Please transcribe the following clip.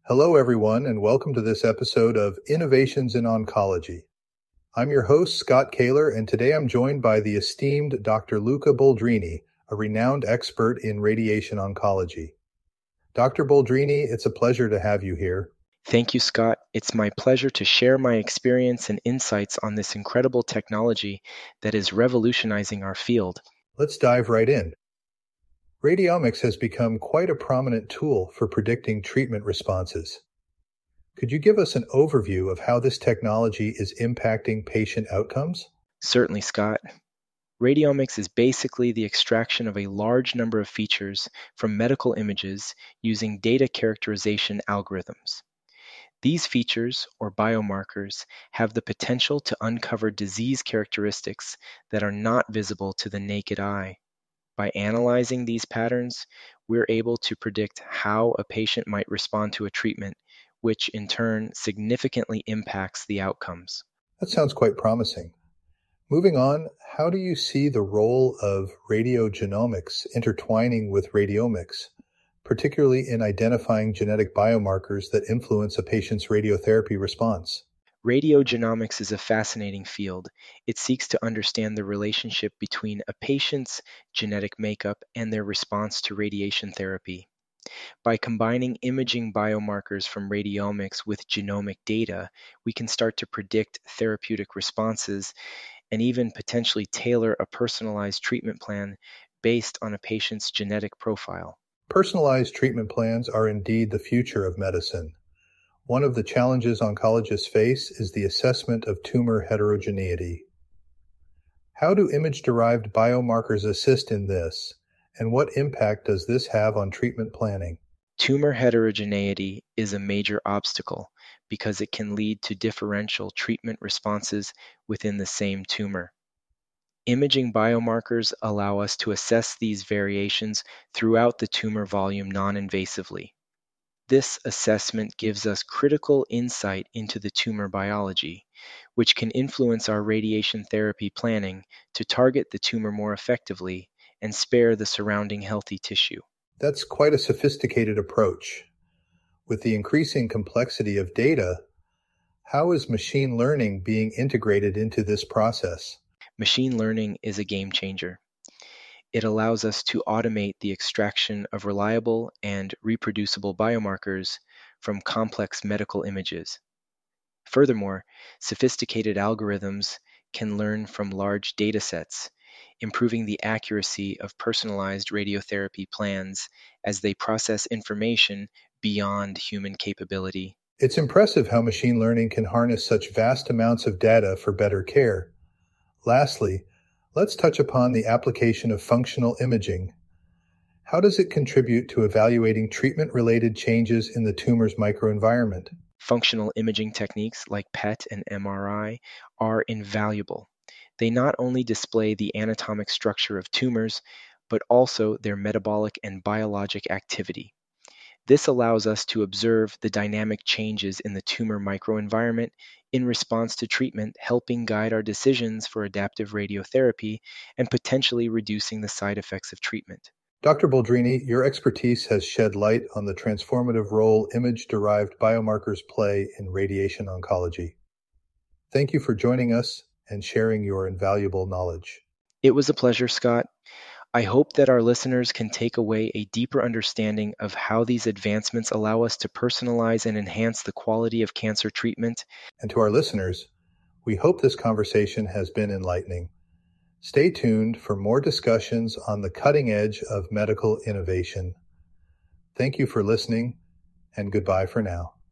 Hello, everyone, and welcome to this episode of Innovations in Oncology. I'm your host, Scott Kaler, and today I'm joined by the esteemed Dr. Luca Boldrini, a renowned expert in radiation oncology. Dr. Boldrini, it's a pleasure to have you here. Thank you, Scott. It's my pleasure to share my experience and insights on this incredible technology that is revolutionizing our field. Let's dive right in. Radiomics has become quite a prominent tool for predicting treatment responses. Could you give us an overview of how this technology is impacting patient outcomes? Certainly, Scott. Radiomics is basically the extraction of a large number of features from medical images using data characterization algorithms. These features, or biomarkers, have the potential to uncover disease characteristics that are not visible to the naked eye. By analyzing these patterns, we're able to predict how a patient might respond to a treatment, which in turn significantly impacts the outcomes. That sounds quite promising. Moving on, how do you see the role of radiogenomics intertwining with radiomics, particularly in identifying genetic biomarkers that influence a patient's radiotherapy response? Radiogenomics is a fascinating field. It seeks to understand the relationship between a patient's genetic makeup and their response to radiation therapy. By combining imaging biomarkers from radiomics with genomic data, we can start to predict therapeutic responses and even potentially tailor a personalized treatment plan based on a patient's genetic profile. Personalized treatment plans are indeed the future of medicine. One of the challenges oncologists face is the assessment of tumor heterogeneity. How do image-derived biomarkers assist in this, and what impact does this have on treatment planning? Tumor heterogeneity is a major obstacle because it can lead to differential treatment responses within the same tumor. Imaging biomarkers allow us to assess these variations throughout the tumor volume non-invasively. This assessment gives us critical insight into the tumor biology, which can influence our radiation therapy planning to target the tumor more effectively and spare the surrounding healthy tissue. That's quite a sophisticated approach. With the increasing complexity of data, how is machine learning being integrated into this process? Machine learning is a game changer. It allows us to automate the extraction of reliable and reproducible biomarkers from complex medical images. Furthermore, sophisticated algorithms can learn from large data sets, improving the accuracy of personalized radiotherapy plans as they process information beyond human capability. It's impressive how machine learning can harness such vast amounts of data for better care. Lastly, let's touch upon the application of functional imaging. How does it contribute to evaluating treatment-related changes in the tumor's microenvironment? Functional imaging techniques like PET and MRI are invaluable. They not only display the anatomic structure of tumors, but also their metabolic and biologic activity. This allows us to observe the dynamic changes in the tumor microenvironment in response to treatment, helping guide our decisions for adaptive radiotherapy and potentially reducing the side effects of treatment. Dr. Boldrini, your expertise has shed light on the transformative role image-derived biomarkers play in radiation oncology. Thank you for joining us and sharing your invaluable knowledge. It was a pleasure, Scott. I hope that our listeners can take away a deeper understanding of how these advancements allow us to personalize and enhance the quality of cancer treatment. And to our listeners, we hope this conversation has been enlightening. Stay tuned for more discussions on the cutting edge of medical innovation. Thank you for listening, and goodbye for now.